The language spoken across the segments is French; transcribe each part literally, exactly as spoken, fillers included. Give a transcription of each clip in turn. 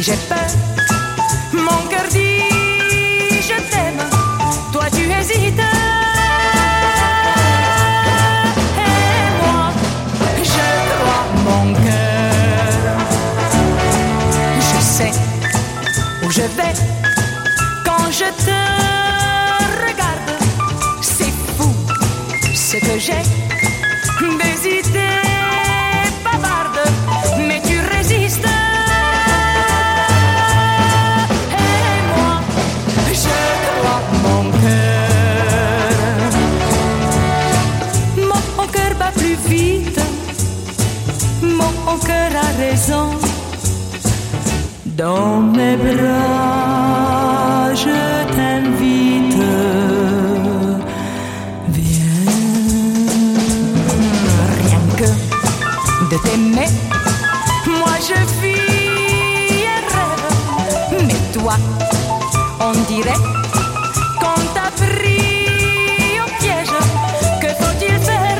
j'ai peur, mon cœur dit je t'aime, toi tu hésites. Et moi, je crois mon cœur. Je sais où je vais quand je te regarde. C'est fou ce que j'ai, des idées bavardes, mais tu résistes. Et moi, je crois mon cœur. Mon cœur bat plus vite, mon cœur a raison. Dans mes bras, je t'invite. Viens, rien que de t'aimer, moi je vis un rêve. Mais toi, on dirait qu'on t'a pris au piège. Que faut-il faire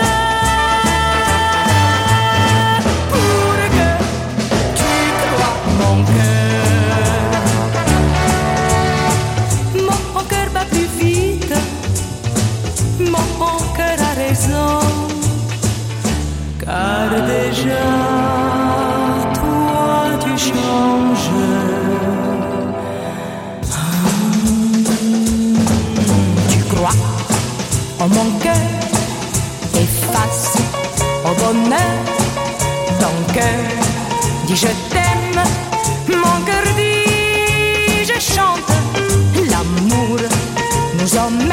pour que tu crois mon cœur? Mon cœur bat plus vite, mon cœur a raison. Car déjà, toi tu changes. Tu crois en mon cœur et face au bonheur, ton cœur dit je t'aime, mon cœur dit je chante. L'amour nous emmène